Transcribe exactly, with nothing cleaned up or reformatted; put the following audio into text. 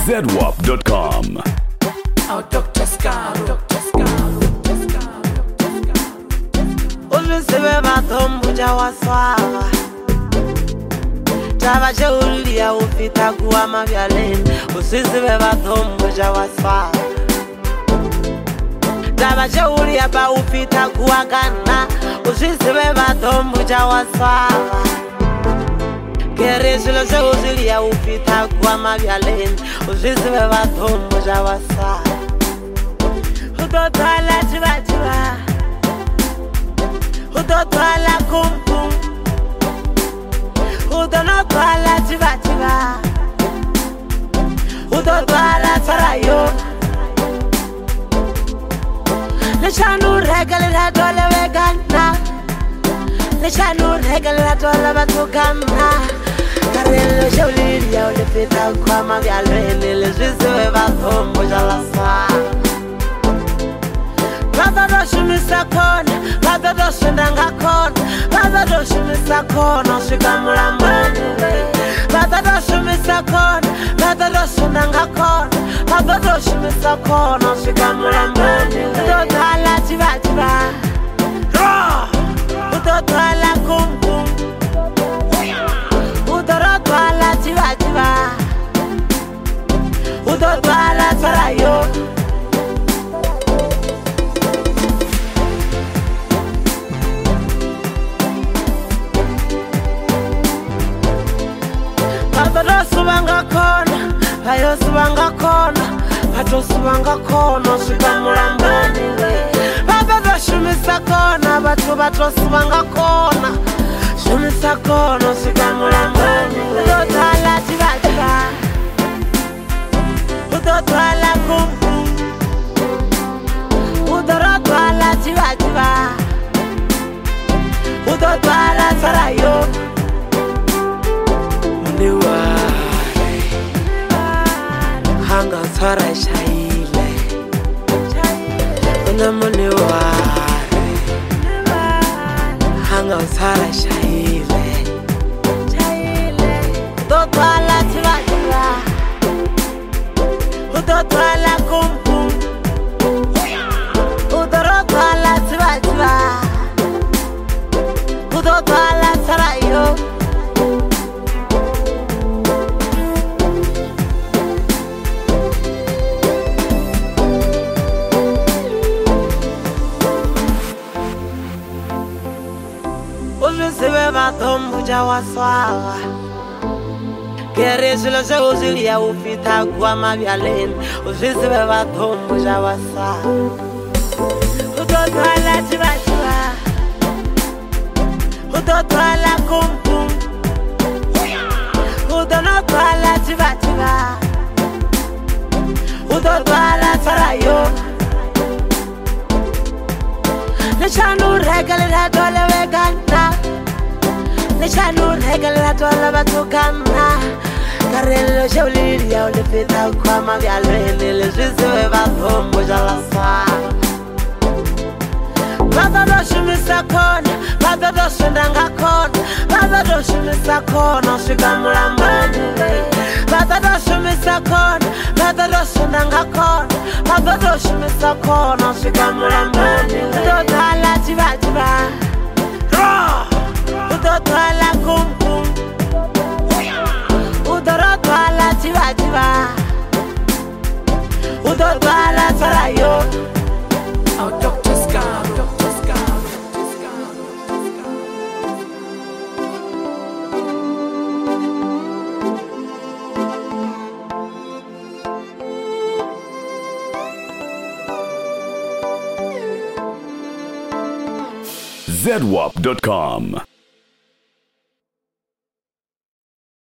zedwap dot com. Oh, Doctor Scar, Doctor Scar, Doctor Scar, Doctor Scar. Uzisiwe bathombu jawaswava Tava cheulia ufita kuwa mavyaleni Uzisiwe bathombu jawaswava Tava cheulia ba ufita kuwa kana Uzisiwe bathombu jawaswava Keresilo se uzilia ufita kuwa mavyaleni Uzisiwe bathombu jawaswava Udotala chiva chiva Udotwala kumpum Udonotwala chiva chiva Udotwala tarayo Nishanu regale la dole vegana Nishanu regale la dole batugana Karelo shauliria ulipita kwa mavyaleni Lizviziwe bathombu jalasa Baba doshimisa kona, baba doshindanga kona, baba doshimisa kona, shikamula mani. Baba doshimisa kona, baba doshindanga kona, baba doshimisa kona, shikamula mani. Udotwala chiva chiva, udotwala kum kum, udotwala chiva chiva, udotwala tarayo. Baba subanga kona, ayo subanga kona, bato subanga kona, shikamula mbani. Baba shumisa kona, bato bato subanga kona, shumisa kona, shikamula mbani. Udotwala chiva chiva, udotwala kum kum, udotwala chiva chiva, udotwala tarayo. Hanga tsara shaile Una mone ware Hanga tsara shaile Udotwala chiva chiva Udotwala kum kum Udotwala chiva chiva Udotwala tarayo Uzisiwe bathombu jawaswava Keresilo se uzilia ufita kuwa mavyaleni Uzisiwe bathombu jawaswava Udotwala chiva chiva Udotwala kum kum Udonotwala chiva chiva Udotwala tarayo Nishanu regale la dole vegana Nishanu regale la dole batugana Karelo shauliria ulipita kwa mavyaleni Lizviziwe bathombu jalasa Baba doshimisa kona, baba doshindanga kona Baba doshimisa kona, shikamula mbani. Baba doshimisa kona, baba doshindanga kona Baba doshimisa kona, shikamula mbani. Udotwala chiva chiva, udotwala kum kum, udotwala chiva chiva, udotwala tarayo. Oh, Doctor Scar, Doctor Scar, Doctor Scar. zedwap dot com.